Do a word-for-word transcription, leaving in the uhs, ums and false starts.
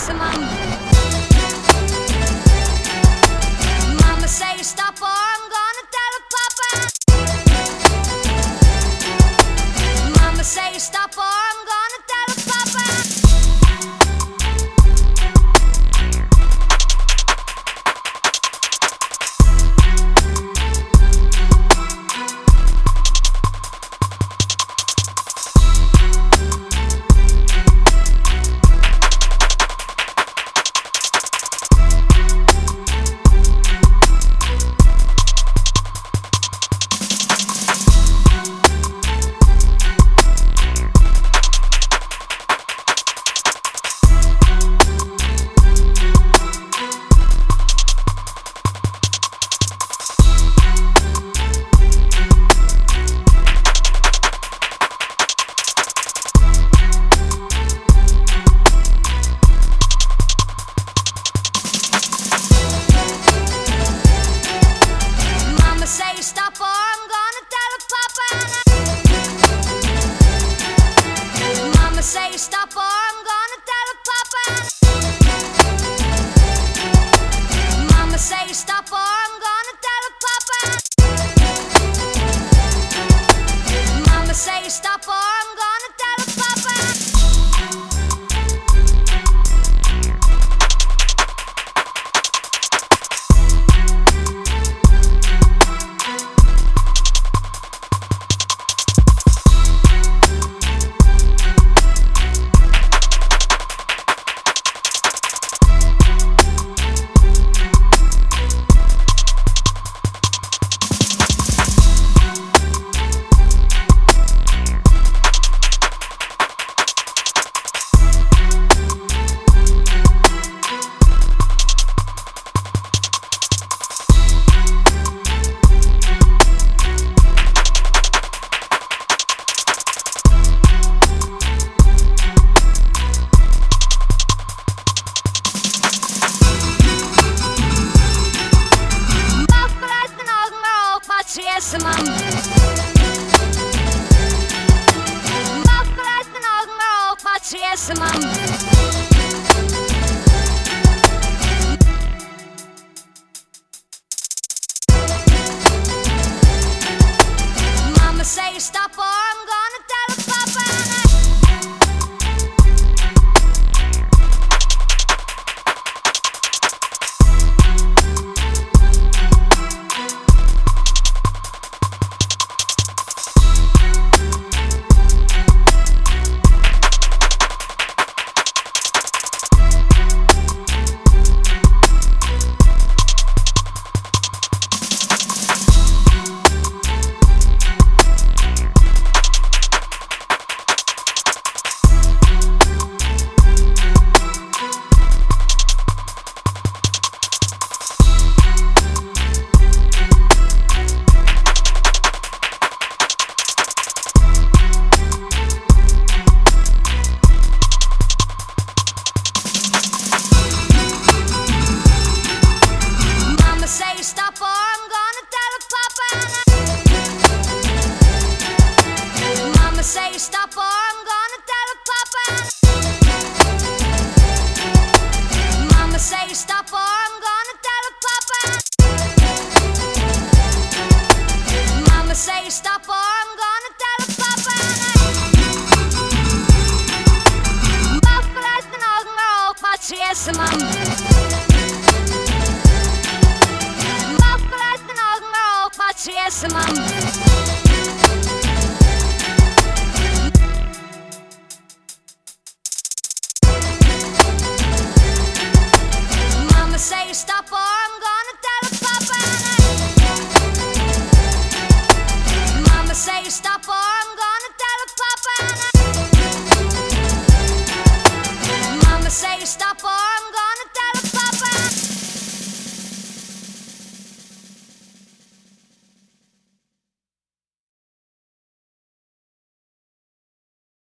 chase mom. Mama say stop or I'm gonna tell her papa. Mama say stop or I'm gonna tell her papa. Say stop or I'm gonna tell her papa. Mama say stop or I'm gonna tell her papa. Mama say stop or I'm gonna tell her papa. Mama say stop or I'm gonna tell her papa. Chase mom. Bakken uit mijn ogen maar op, maar chase mom. Mama say stop or I'm gonna tell her papa. Say stop or I'm gonna tell her papa. Mama say stop or I'm gonna tell her papa. Mama say stop or I'm gonna tell her papa. Mama say stop or I'm gonna tell her papa. Bakken uit mijn ogen maar op, maar chase mom. Chase mom.